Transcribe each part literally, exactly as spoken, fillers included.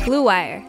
Blue Wire.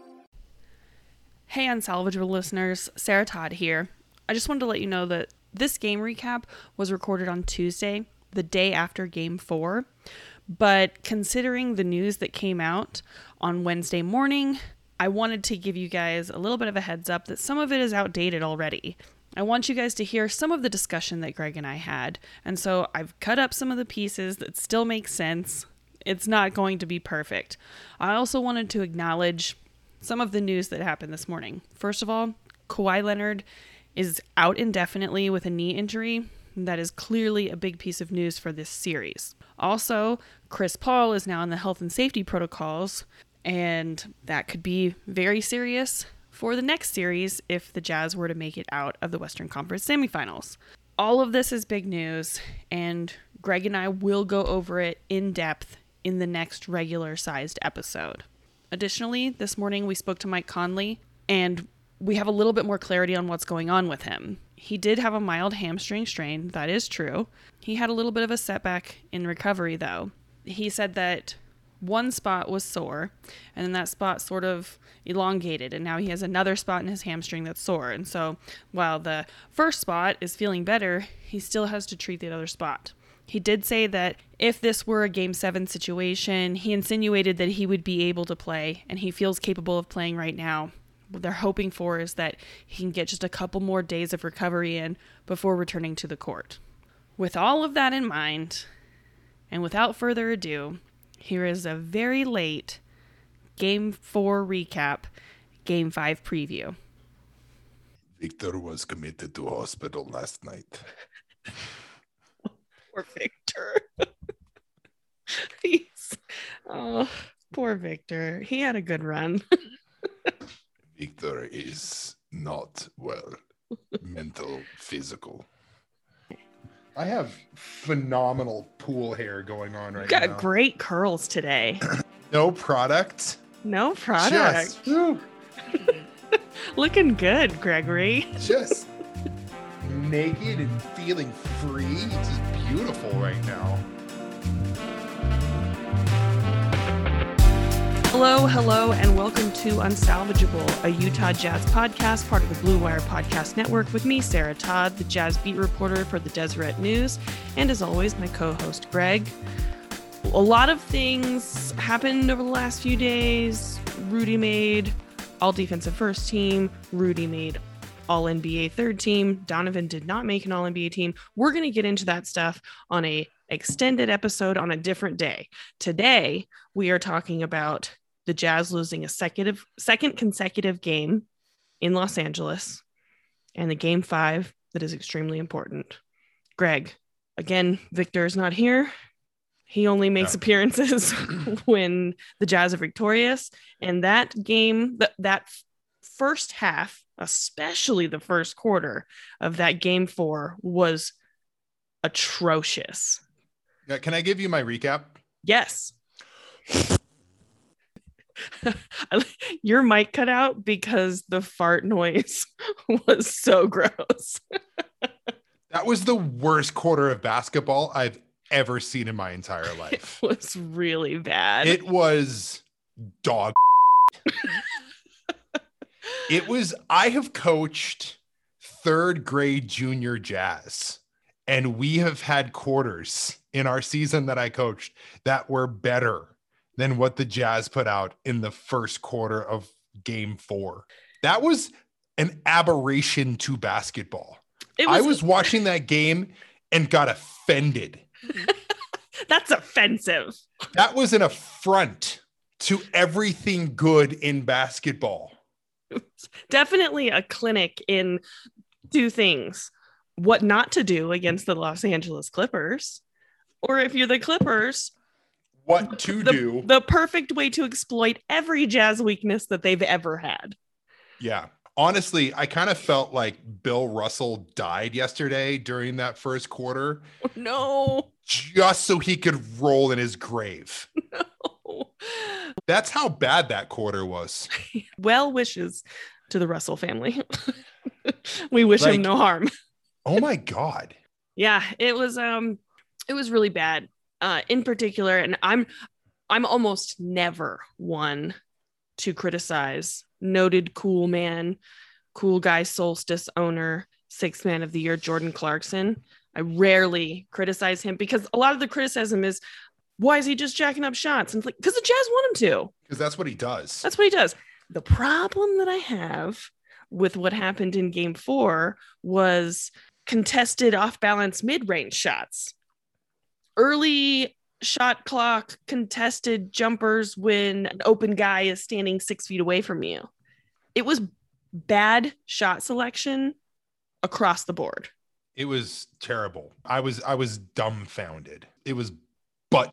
Hey, Unsalvageable listeners, Sarah Todd here. I just wanted to let you know that this game recap was recorded on Tuesday, the day after Game four. But considering the news that came out on Wednesday morning, I wanted to give you guys a little bit of a heads up that some of it is outdated already. I want you guys to hear some of the discussion that Greg and I had. And so I've cut up some of the pieces that still make sense. It's not going to be perfect. I also wanted to acknowledge some of the news that happened this morning. First of all, Kawhi Leonard is out indefinitely with a knee injury. That is clearly a big piece of news for this series. Also, Chris Paul is now in the health and safety protocols, and that could be very serious for the next series if the Jazz were to make it out of the Western Conference semifinals. All of this is big news, and Greg and I will go over it in depth in the next regular-sized episode. Additionally, this morning we spoke to Mike Conley, and we have a little bit more clarity on what's going on with him. He did have a mild hamstring strain, that is true. He had a little bit of a setback in recovery, though. He said that one spot was sore, and then that spot sort of elongated, and now he has another spot in his hamstring that's sore. And so while the first spot is feeling better, he still has to treat the other spot. He did say that if this were a Game seven situation, he insinuated that he would be able to play, and he feels capable of playing right now. What they're hoping for is that he can get just a couple more days of recovery in before returning to the court. With all of that in mind, and without further ado, here is a very late Game four recap, Game five preview. Victor was committed to hospital last night. Poor Victor. He's, oh, poor Victor. He had a good run. Victor is not well. Mental, physical. I have phenomenal pool hair going on right You got now. great curls today. No product. No product. Just, whew, Looking good, Gregory. just naked and feeling free. It's just beautiful right now. Hello, hello, and welcome to Unsalvageable, a Utah Jazz podcast, part of the Blue Wire Podcast Network, with me, Sarah Todd, the Jazz beat reporter for the Deseret News, and as always, my co-host, Greg. A lot of things happened over the last few days. Rudy made all defensive first team. Rudy made all N B A third team. Donovan did not make an all N B A team. We're going to get into that stuff on a extended episode on a different day. Today, we are talking about the Jazz losing a second, second consecutive game in Los Angeles, and the game five that is extremely important. Greg, again, Victor is not here. He only makes No. appearances when the Jazz are victorious. And that game, th- that first half, especially the first quarter of that game four, was atrocious. Yeah, can I give you my recap? Yes. Your mic cut out because the fart noise was so gross. That was the worst quarter of basketball I've ever seen in my entire life. It was really bad. It was dog. It was, I have coached third grade junior Jazz, and we have had quarters in our season that I coached that were better than what the Jazz put out in the first quarter of game four. That was an aberration to basketball. It was, I was watching that game and got offended. That's offensive. That was an affront to everything good in basketball. Definitely a clinic in two things: what not to do against the Los Angeles Clippers, or if you're the Clippers, What to the, do. the perfect way to exploit every Jazz weakness that they've ever had. Yeah. Honestly, I kind of felt like Bill Russell died yesterday during that first quarter, No. just so he could roll in his grave. No. That's how bad that quarter was. Well wishes to the Russell family. We wish Like- him no harm. Oh my God. Yeah, it was um it was really bad. Uh in particular, and I'm I'm almost never one to criticize noted cool man, cool guy solstice owner, sixth man of the year, Jordan Clarkson. I rarely criticize him because a lot of the criticism is, why is he just jacking up shots? And like, because the Jazz want him to. Because that's what he does. That's what he does. The problem that I have with what happened in game four was contested off-balance mid-range shots. Early shot clock contested jumpers when an open guy is standing six feet away from you. It was bad shot selection across the board. It was terrible. I was I was dumbfounded. It was butt.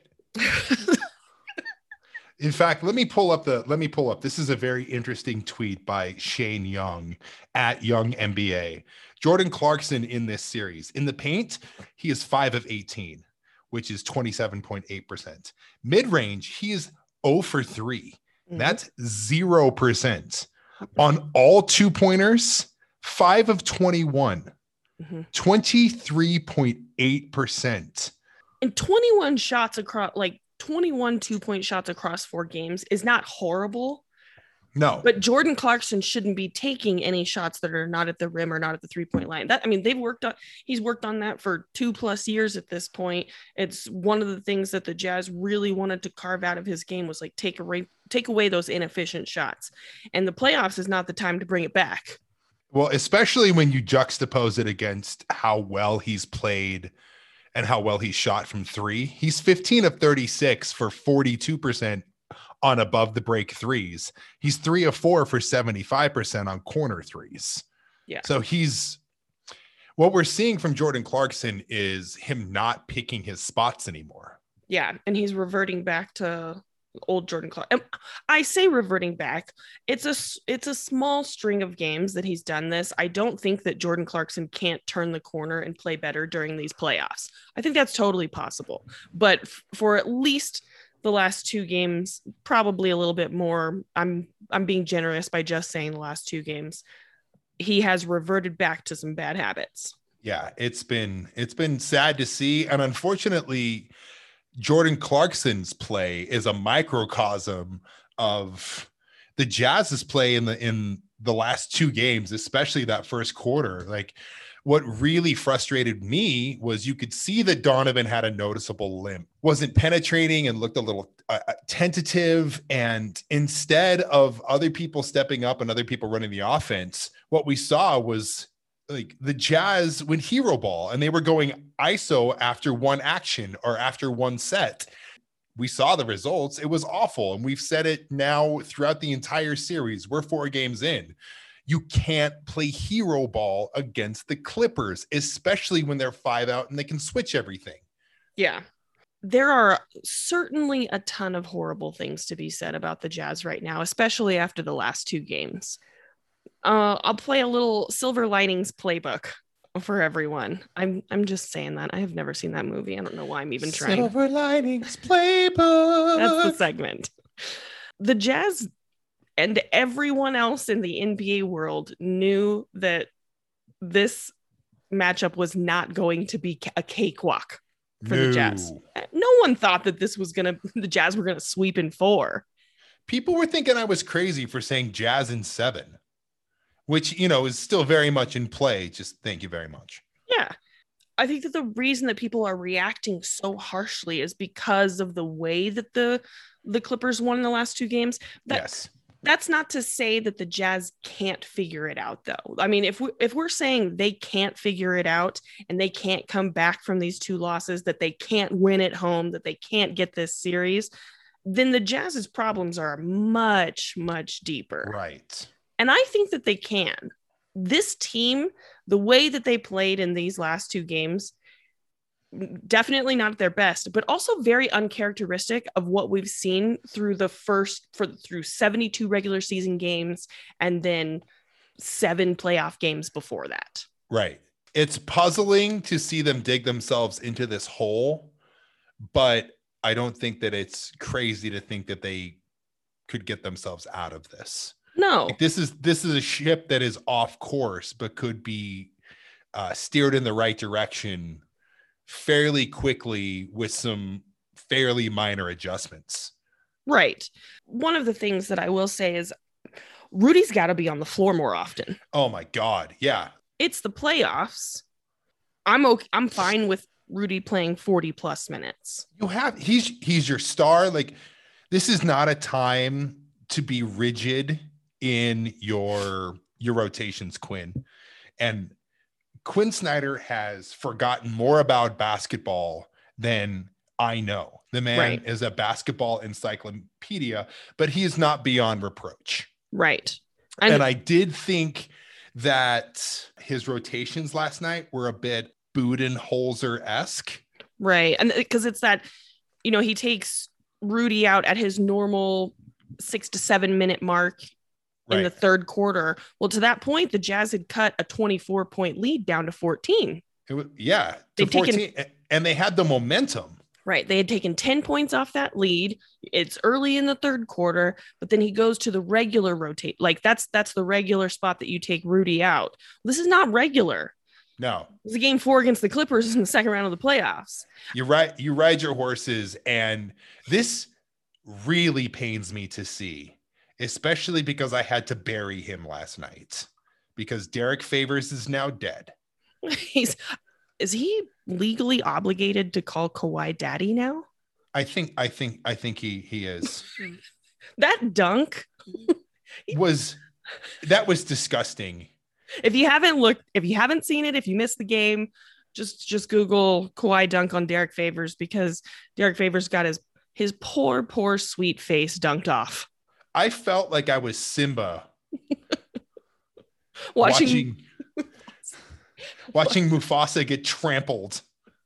In fact, let me pull up the let me pull up. This is a very interesting tweet by Shane Young at Young N B A. Jordan Clarkson in this series. In the paint, he is five of eighteen, which is twenty-seven point eight percent. Mid-range, he is zero for three. Mm-hmm. That's zero percent. On all two-pointers, five of twenty-one. Mm-hmm. twenty-three point eight percent. And twenty-one shots across, like twenty-one two-point shots across four games is not horrible. No. But Jordan Clarkson shouldn't be taking any shots that are not at the rim or not at the three-point line. That I mean, they've worked on, he's worked on that for two plus years at this point. It's one of the things that the Jazz really wanted to carve out of his game was like take away, take away those inefficient shots. And the playoffs is not the time to bring it back. Well, especially when you juxtapose it against how well he's played and how well he shot from three. He's fifteen of thirty-six for forty-two percent on above the break threes. He's three of four for seventy-five percent on corner threes. Yeah. So he's, what we're seeing from Jordan Clarkson is him not picking his spots anymore. Yeah. And he's reverting back to old Jordan Clarkson. I say reverting back. It's a it's a small string of games that he's done this. I don't think that Jordan Clarkson can't turn the corner and play better during these playoffs. I think that's totally possible. But f- for at least the last two games, probably a little bit more. I'm I'm being generous by just saying the last two games. He has reverted back to some bad habits. Yeah, it's been it's been sad to see, and unfortunately, Jordan Clarkson's play is a microcosm of the Jazz's play in the in the last two games, especially that first quarter. Like, what really frustrated me was you could see that Donovan had a noticeable limp, wasn't penetrating and looked a little uh, tentative. And instead of other people stepping up and other people running the offense, what we saw was like the Jazz went hero ball and they were going I S O after one action or after one set. We saw the results. It was awful. And we've said it now throughout the entire series. We're four games in. You can't play hero ball against the Clippers, especially when they're five out and they can switch everything. Yeah. There are certainly a ton of horrible things to be said about the Jazz right now, especially after the last two games. Uh, I'll play a little Silver Linings Playbook for everyone. I'm I'm just saying that. I have never seen that movie. I don't know why I'm even trying. Silver Linings Playbook. That's the segment. The Jazz and everyone else in the N B A world knew that this matchup was not going to be a cakewalk for no. the Jazz. No one thought that this was going to, the Jazz were going to sweep in four. People were thinking I was crazy for saying Jazz in seven, which, you know, is still very much in play. Just thank you very much. Yeah. I think that the reason that people are reacting so harshly is because of the way that the the Clippers won in the last two games. That, yes. That's not to say that the Jazz can't figure it out, though. I mean, if we if we're saying they can't figure it out and they can't come back from these two losses, that they can't win at home, that they can't get this series, then the Jazz's problems are much, much deeper. Right. And I think that they can. This team, the way that they played in these last two games, definitely not at their best, but also very uncharacteristic of what we've seen through the first for through seventy-two regular season games and then seven playoff games before that. Right. It's puzzling to see them dig themselves into this hole, but I don't think that it's crazy to think that they could get themselves out of this. No, like this is this is a ship that is off course, but could be uh, steered in the right direction fairly quickly with some fairly minor adjustments. Right. One of the things that I will say is Rudy's got to be on the floor more often. Oh my God. Yeah. It's the playoffs. I'm okay. I'm fine with Rudy playing forty plus minutes. You have, he's, he's your star. Like, this is not a time to be rigid in your, your rotations, Quinn. And Quinn Snyder has forgotten more about basketball than I know. The man Right. is a basketball encyclopedia, but he is not beyond reproach. Right. And, And, I did think that his rotations last night were a bit Budenholzer-esque. right. And because it's that, you know, he takes Rudy out at his normal six to seven minute mark in Right. the third quarter. Well, to that point, the Jazz had cut a twenty-four point lead down to fourteen. It was, yeah, to They'd taken- fourteen, and they had the momentum. Right. They had taken ten points off that lead. It's early in the third quarter, but then he goes to the regular rotate. Like that's that's the regular spot that you take Rudy out. This is not regular. No, It's a game four against the Clippers in the second round of the playoffs. you ride you ride your horses, and this really pains me to see, especially because I had to bury him last night because Derek Favors is now dead. He's is he legally obligated to call Kawhi daddy now? I think I think I think he he is. That dunk. was that was disgusting. If you haven't looked, if you haven't seen it, if you missed the game, just just Google Kawhi dunk on Derek Favors because Derek Favors got his his poor, poor sweet face dunked off. I felt like I was Simba Watching, watching watching Mufasa get trampled.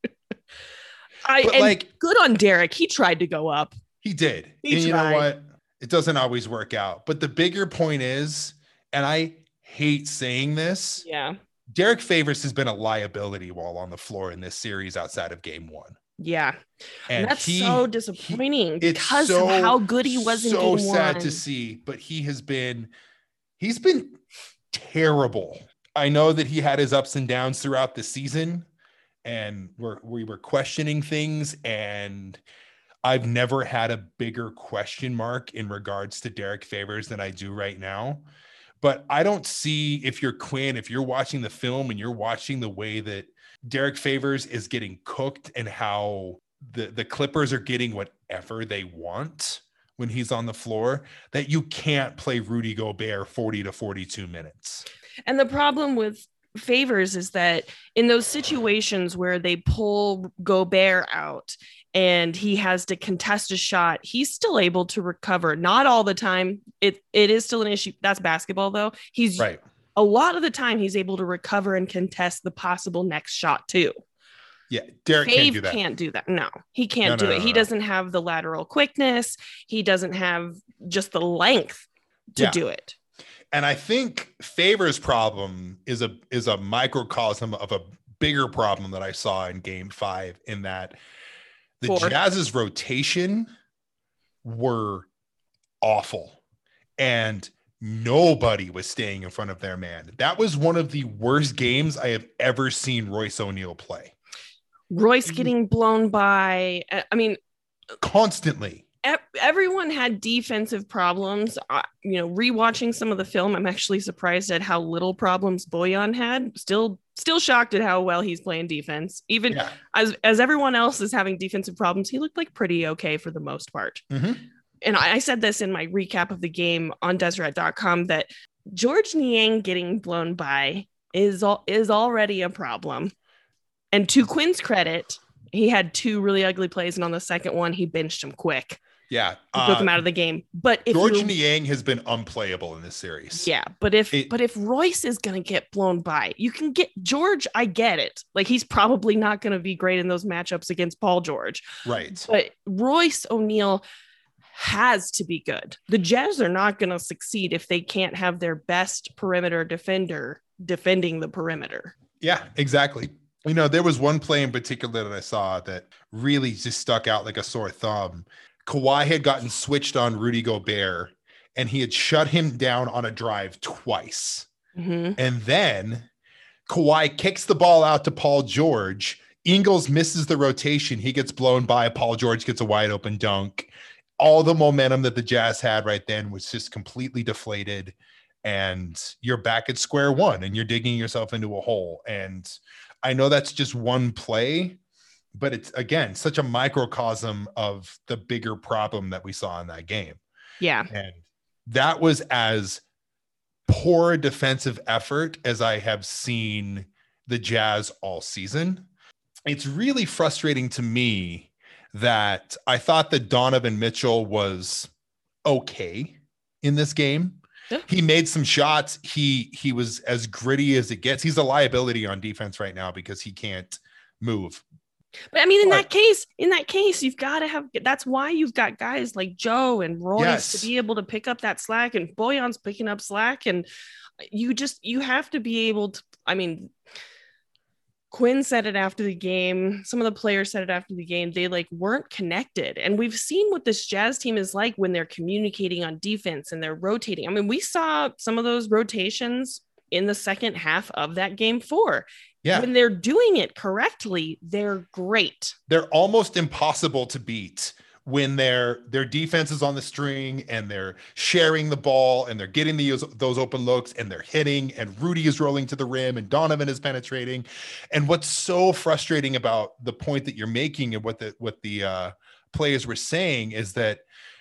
I But and like good on Derek. He tried to go up. he did. He and you know tried. what? It doesn't always work out. But the bigger point is, and I hate saying this, Yeah. Derek Favors has been a liability while on the floor in this series outside of game one. Yeah. And And that's he, so he- disappointing it's because so, of how good he was in so game sad one. to see, but he has been he's been terrible. I know that he had his ups and downs throughout the season, and we're, we were questioning things, and I've never had a bigger question mark in regards to Derek Favors than I do right now. But I don't see, if you're Quinn, if you're watching the film and you're watching the way that Derek Favors is getting cooked and how the, the Clippers are getting whatever they want when he's on the floor, that you can't play Rudy Gobert forty to forty-two minutes. And the problem with Favors is that in those situations where they pull Gobert out and he has to contest a shot, he's still able to recover. Not all the time. It it is still an issue. That's basketball, though. He's Right. a lot of the time he's able to recover and contest the possible next shot too. Yeah. Derek can't Fave do that. can't do that. No, he can't No, do no, it. no, he no. doesn't have the lateral quickness. He doesn't have just the length to Yeah. do it. And I think Favors' problem is a is a microcosm of a bigger problem that I saw in game five, in that the Four. Jazz's rotation were awful and nobody was staying in front of their man. That was one of the worst games I have ever seen Royce O'Neal play. Royce getting blown by. uh, I mean, Constantly. ev- everyone had defensive problems. Uh, you know, rewatching some of the film, I'm actually surprised at how little problems Boyan had. Still, still shocked at how well he's playing defense. Even Yeah. as as everyone else is having defensive problems, he looked like pretty okay for the most part. Mhm. And I, I said this in my recap of the game on Deseret dot com that George Niang getting blown by is all, is already a problem. And to Quinn's credit, he had two really ugly plays, and on the second one, he benched him quick. Yeah. He took him Uh, out of the game. But if George you're- Niang has been unplayable in this series. yeah, but if It- but if Royce is gonna get blown by, you can get George. I get it. Like he's probably not gonna be great in those matchups against Paul George. Right. But Royce O'Neal has to be good. The Jazz are not gonna succeed if they can't have their best perimeter defender defending the perimeter. Yeah, exactly. You know, there was one play in particular that I saw that really just stuck out like a sore thumb. Kawhi had gotten switched on Rudy Gobert, and he had shut him down on a drive twice. Mhm. And then Kawhi kicks the ball out to Paul George. Ingles misses the rotation. He gets blown by. Paul George gets a wide open dunk. all the momentum that the Jazz had right then was just completely deflated, and you're back at square one and you're digging yourself into a hole. And I know that's just one play, but it's, again, such a microcosm of the bigger problem that we saw in that game. Yeah. And that was as poor a defensive effort as I have seen the Jazz all season. It's really frustrating to me that I thought that Donovan Mitchell was okay in this game. Yeah. He made some shots. He he was as gritty as it gets. He's a liability on defense right now because he can't move. But I mean, in But- that case, in that case, you've got to have, that's why you've got guys like Joe and Royce Yes. to be able to pick up that slack, and Boyan's picking up slack. And you just, you have to be able to, I mean, Quinn said it after the game. Some of the players said it after the game. They like weren't connected. And we've seen what this Jazz team is like when they're communicating on defense and they're rotating. I mean, we saw some of those rotations in the second half of that game four. Yeah. When they're doing it correctly, they're great. They're almost impossible to beat when their their defense is on the string and they're sharing the ball and they're getting the, those open looks and they're hitting, and Rudy is rolling to the rim and Donovan is penetrating. And what's so frustrating about the point that you're making and what the what the uh, players were saying is that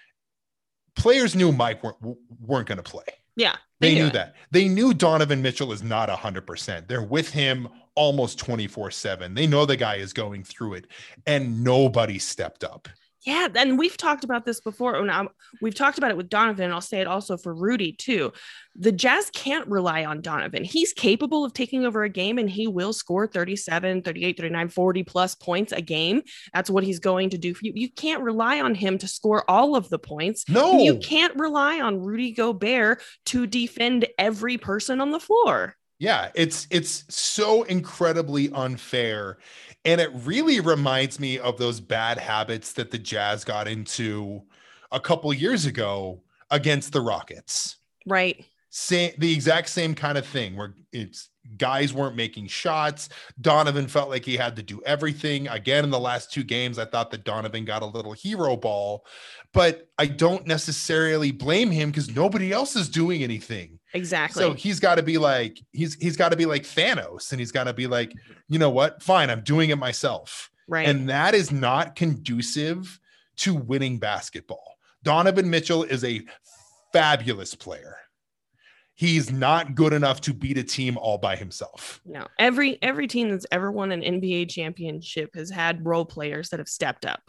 players knew Mike weren't, weren't going to play. Yeah. They, knew it. that. They knew Donovan Mitchell is not one hundred percent. They're with him almost twenty-four seven. They know the guy is going through it, and nobody stepped up. Yeah, and we've talked about this before. And I'm- we've talked about it with Donovan, and I'll say it also for Rudy too. The Jazz can't rely on Donovan. He's capable of taking over a game, and he will score thirty-seven, thirty-eight, thirty-nine, forty plus points a game. That's what he's going to do for you. You can't rely on him to score all of the points. No. And you can't rely on Rudy Gobert to defend every person on the floor. Yeah, it's it's so incredibly unfair. And it really reminds me of those bad habits that the Jazz got into a couple years ago against the Rockets. Right. Same, the exact same kind of thing where it's guys weren't making shots. Donovan felt like he had to do everything. Again, in the last two games, I thought that Donovan got a little hero ball, but I don't necessarily blame him because nobody else is doing anything. Exactly. So he's got to be like, he's, he's got to be like Thanos, and he's got to be like, you know what? Fine. I'm doing it myself. right. And that is not conducive to winning basketball. Donovan Mitchell is a fabulous player. He's not good enough to beat a team all by himself. No, every every team that's ever won an N B A championship has had role players that have stepped up.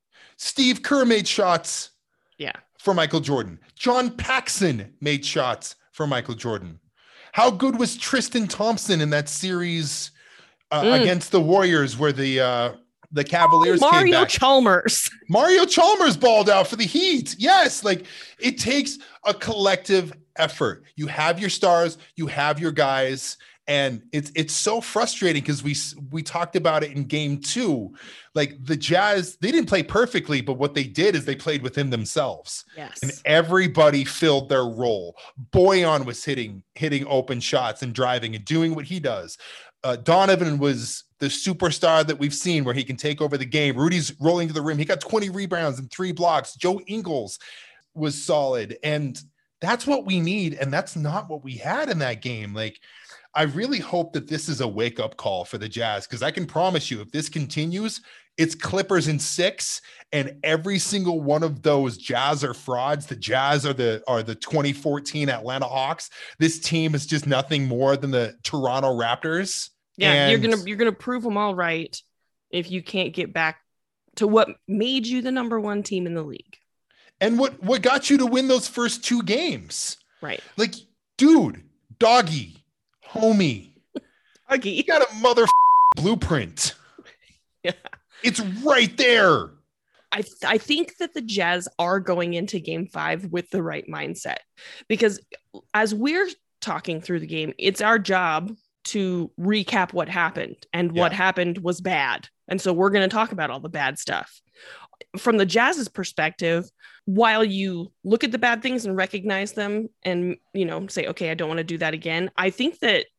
Steve Kerr made shots Yeah. for Michael Jordan. John Paxson made shots for Michael Jordan. How good was Tristan Thompson in that series uh, Mm. against the Warriors where the uh, the Cavaliers came Mario back? Chalmers. Mario Chalmers balled out for the Heat. Yes, like it takes a collective effort. You have your stars, you have your guys, and it's it's so frustrating because we we talked about it in game two. Like the Jazz, they didn't play perfectly, but what they did is they played within themselves. Yes. And everybody filled their role. Boyan was hitting hitting open shots and driving and doing what he does. Uh, Donovan was the superstar that we've seen where he can take over the game. Rudy's rolling to the rim. He got twenty rebounds and three blocks. Joe Ingles was solid. And that's what we need. And that's not what we had in that game. Like, I really hope that this is a wake-up call for the Jazz, because I can promise you if this continues, it's Clippers in six, and every single one of those Jazz are frauds. The Jazz are the are the twenty fourteen Atlanta Hawks. This team is just nothing more than the Toronto Raptors. Yeah, you're And- gonna you're gonna prove them all right if you can't get back to what made you the number one team in the league. And what what got you to win those first two games? Right. Like, dude, doggy, homie, you Huggy. got a mother blueprint. Yeah. It's right there. I th- I think that the Jazz are going into game five with the right mindset, because as we're talking through the game, it's our job to recap what happened, and what Yeah. happened was bad. And so we're going to talk about all the bad stuff. From the Jazz's perspective, while you look at the bad things and recognize them and, you know, say, okay, I don't want to do that again. I think that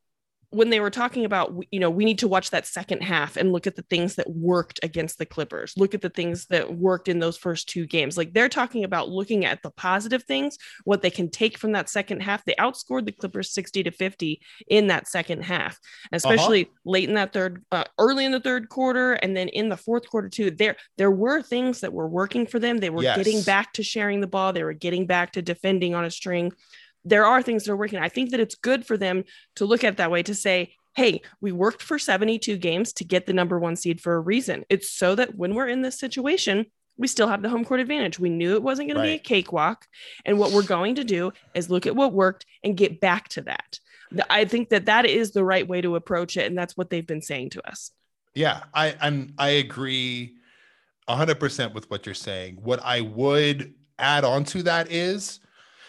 when they were talking about, you know, we need to watch that second half and look at the things that worked against the Clippers, look at the things that worked in those first two games. Like they're talking about looking at the positive things, what they can take from that second half. They outscored the Clippers sixty to fifty in that second half, especially uh-huh. late in that third, uh, early in the third quarter. And then in the fourth quarter too, there, there were things that were working for them. They were yes. getting back to sharing the ball. They were getting back to defending on a string. There are things that are working. I think that it's good for them to look at it that way, to say, hey, we worked for seventy-two games to get the number one seed for a reason. It's so that when we're in this situation, we still have the home court advantage. We knew it wasn't going right. to be a cakewalk. And what we're going to do is look at what worked and get back to that. I think that that is the right way to approach it. And that's what they've been saying to us. Yeah, I, I'm, I agree one hundred percent with what you're saying. What I would add on to that is,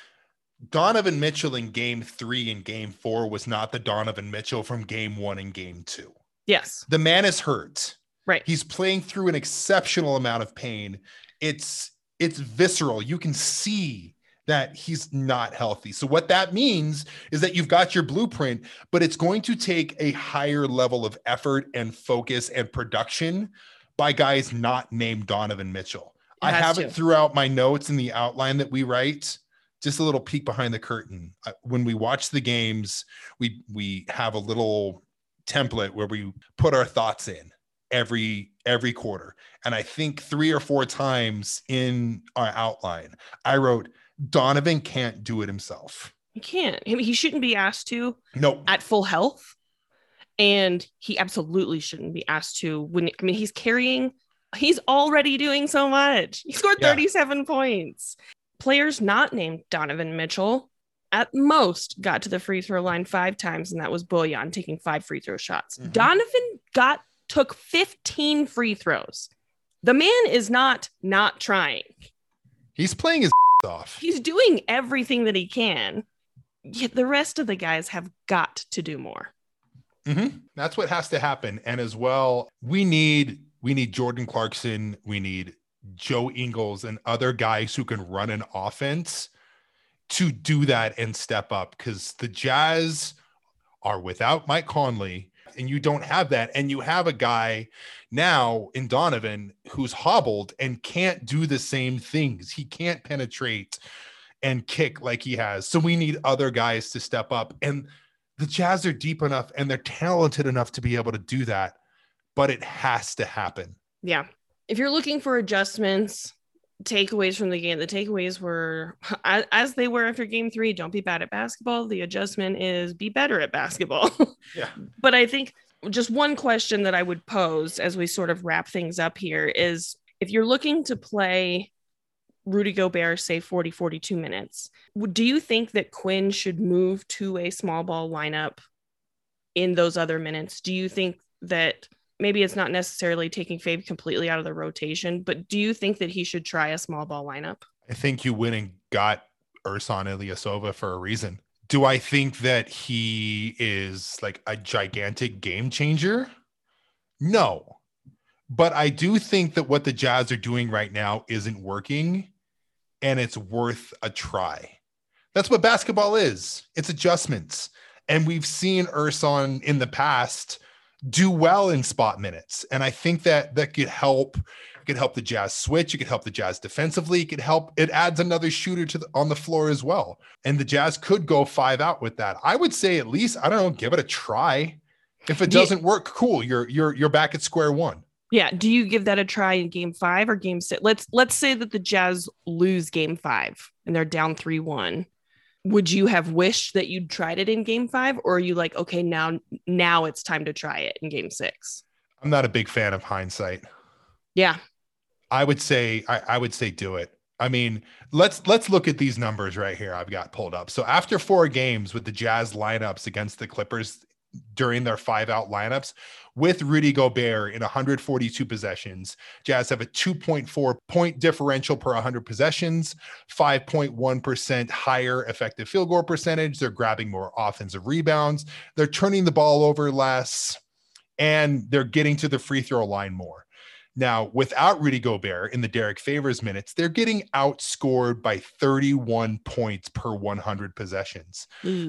Donovan Mitchell in game three and game four was not the Donovan Mitchell from game one and game two. Yes. The man is hurt. Right. He's playing through an exceptional amount of pain. It's, it's visceral. You can see that he's not healthy. So what that means is that you've got your blueprint, but it's going to take a higher level of effort and focus and production by guys not named Donovan Mitchell. I have to. it throughout my notes in the outline that we write. Just a little peek behind the curtain. When we watch the games, we we have a little template where we put our thoughts in every every quarter. And I think three or four times in our outline, I wrote, Donovan can't do it himself. He can't. I mean, he shouldn't be asked to. Nope. At full health. And he absolutely shouldn't be asked to. When I mean, he's carrying. He's already doing so much. He scored thirty-seven yeah. points. Players not named Donovan Mitchell at most got to the free throw line five times, and that was Bojan taking five free throw shots. Mm-hmm. Donovan got took fifteen free throws. The man is not not trying. He's playing his off. He's doing everything that he can. Yet the rest of the guys have got to do more. Mm-hmm. That's what has to happen. And as well, we need we need Jordan Clarkson. We need Joe Ingles and other guys who can run an offense to do that and step up, because the Jazz are without Mike Conley and you don't have that. And you have a guy now in Donovan who's hobbled and can't do the same things. He can't penetrate and kick like he has. So we need other guys to step up, and the Jazz are deep enough and they're talented enough to be able to do that, but it has to happen. Yeah. If you're looking for adjustments, takeaways from the game, the takeaways were as they were after game three. Don't be bad at basketball. The adjustment is be better at basketball. Yeah. But I think just one question that I would pose as we sort of wrap things up here is, if you're looking to play Rudy Gobert, say forty, forty-two minutes, do you think that Quinn should move to a small ball lineup in those other minutes? Do you think that maybe it's not necessarily taking Fave completely out of the rotation, but do you think that he should try a small ball lineup? I think you went and got Ersan Ilyasova for a reason. Do I think that he is like a gigantic game changer? No. But I do think that what the Jazz are doing right now isn't working, and it's worth a try. That's what basketball is. It's adjustments. And we've seen Ersan in the past do well in spot minutes. And I think that that could help, could help the Jazz switch. It could help the Jazz defensively. It could help. It adds another shooter to the, on the floor as well. And the Jazz could go five out with that. I would say at least, I don't know, give it a try. If it doesn't work, cool. You're, you're, you're back at square one. Yeah. Do you give that a try in game five or game six? Let's, let's say that the Jazz lose game five and they're down three one. Would you have wished that you'd tried it in game five, or are you like, okay, now, now it's time to try it in game six? I'm not a big fan of hindsight. Yeah. I would say, I, I would say do it. I mean, let's, let's look at these numbers right here. I've got pulled up. So after four games with the Jazz lineups against the Clippers during their five out lineups with Rudy Gobert in one hundred forty-two possessions, Jazz have a two point four point differential per one hundred possessions, five point one percent higher effective field goal percentage. They're grabbing more offensive rebounds. They're turning the ball over less, and they're getting to the free throw line more. Now, without Rudy Gobert in the Derek Favors minutes, they're getting outscored by thirty-one points per one hundred possessions. Mm. They're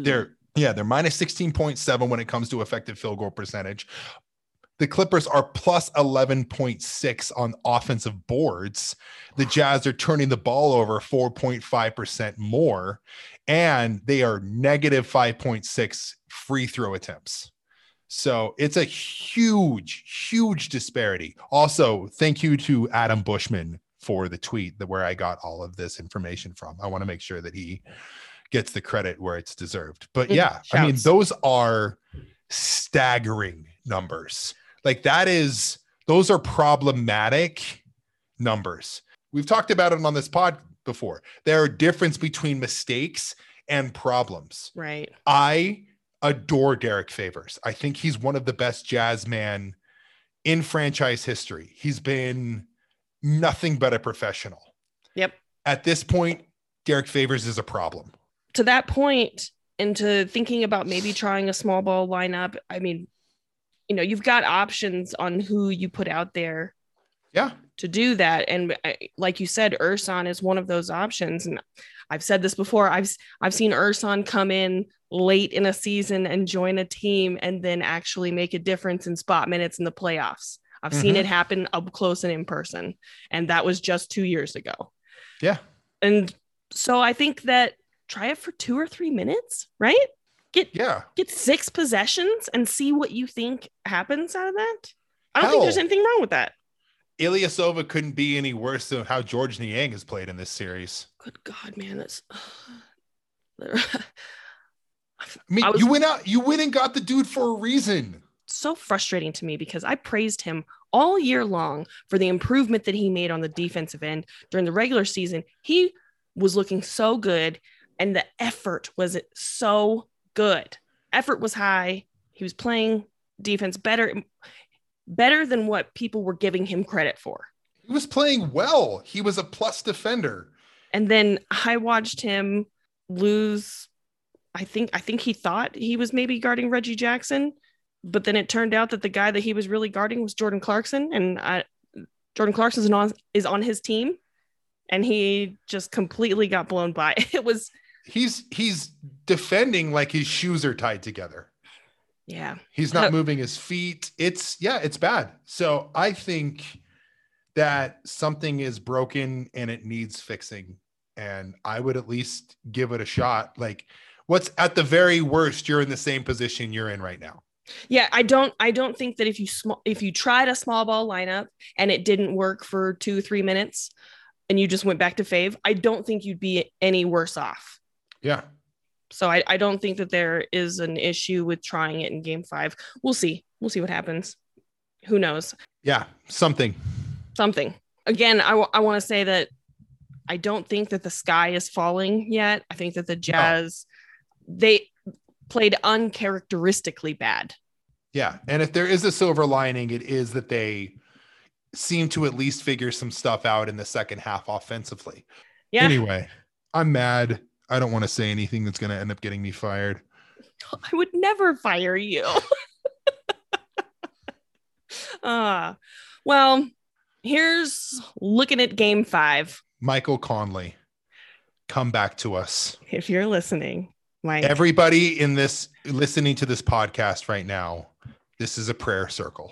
Yeah, they're minus sixteen point seven when it comes to effective field goal percentage. The Clippers are plus eleven point six on offensive boards. The Jazz are turning the ball over four point five percent more, and they are negative five point six free throw attempts. So it's a huge, huge disparity. Also, thank you to Adam Bushman for the tweet that where I got all of this information from. I want to make sure that he gets the credit where it's deserved. But yeah, Shouts. I mean, those are staggering numbers. Like that is, those are problematic numbers. We've talked about it on this pod before. There are difference between mistakes and problems. Right. I adore Derek Favors. I think he's one of the best Jazz man in franchise history. He's been nothing but a professional. Yep. At this point, Derek Favors is a problem. To that point, into thinking about maybe trying a small ball lineup, I mean, you know, you've got options on who you put out there. Yeah. To do that. And like you said, Ersan is one of those options. And I've said this before. I've I've seen Ersan come in late in a season and join a team and then actually make a difference in spot minutes in the playoffs. I've mm-hmm. seen it happen up close and in person. And that was just two years ago. Yeah. And so I think that try it for two or three minutes, right? Get yeah. Get six possessions and see what you think happens out of that. I don't Hell, think there's anything wrong with that. Ilyasova couldn't be any worse than how George Niang has played in this series. Good God, man. That's I mean, I was, you went out, you went and got the dude for a reason. So frustrating to me because I praised him all year long for the improvement that he made on the defensive end during the regular season. He was looking so good and the effort was so good. Effort was high. He was playing defense better, better than what people were giving him credit for. He was playing well. He was a plus defender. And then I watched him lose. I think, I think he thought he was maybe guarding Reggie Jackson, but then it turned out that the guy that he was really guarding was Jordan Clarkson. And I, Jordan Clarkson is on, is on his team. And he just completely got blown by. It was, He's he's defending like his shoes are tied together. Yeah. He's not moving his feet. It's yeah, it's bad. So I think that something is broken and it needs fixing. And I would at least give it a shot. Like what's at the very worst, you're in the same position you're in right now. Yeah, I don't I don't think that if you small if you tried a small ball lineup and it didn't work for two, three minutes and you just went back to Fave, I don't think you'd be any worse off. Yeah. So I, I don't think that there is an issue with trying it in game five. We'll see. We'll see what happens. Who knows? Yeah. Something. Something. Again, I, w- I want to say that I don't think that the sky is falling yet. I think that the Jazz, no. they played uncharacteristically bad. Yeah. And if there is a silver lining, it is that they seem to at least figure some stuff out in the second half offensively. Yeah. Anyway, I'm mad. I don't want to say anything that's going to end up getting me fired. I would never fire you. uh, well, here's looking at game five. Michael Conley, come back to us. If you're listening, Mike. Everybody in this listening to this podcast right now, this is a prayer circle.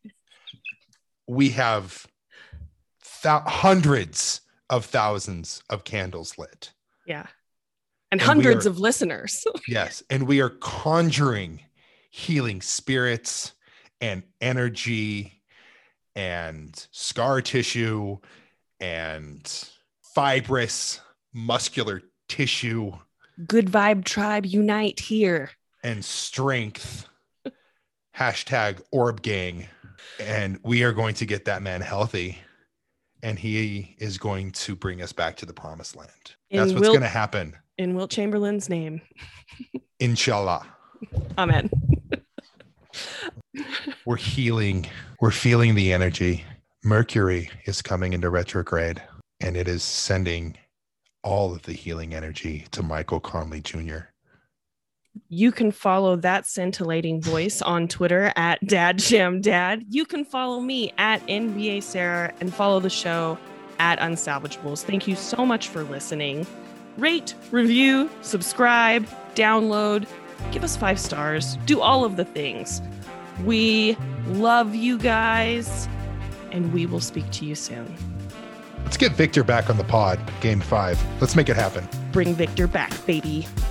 We have th- hundreds of thousands of candles lit. Yeah. And, and hundreds are, of listeners. Yes. And we are conjuring healing spirits and energy and scar tissue and fibrous muscular tissue. Good vibe tribe unite here. And strength. Hashtag orb gang. And we are going to get that man healthy. And he is going to bring us back to the promised land. In That's what's Wilt, going to happen. In Wilt Chamberlain's name. Inshallah. Amen. We're healing. We're feeling the energy. Mercury is coming into retrograde, and it is sending all of the healing energy to Michael Conley Junior You can follow that scintillating voice on Twitter at DadJamDad. You can follow me at N B A Sarah and follow the show at Unsalvageables. Thank you so much for listening. Rate, review, subscribe, download, give us five stars, do all of the things. We love you guys, and we will speak to you soon. Let's get Victor back on the pod, game five. Let's make it happen. Bring Victor back, baby.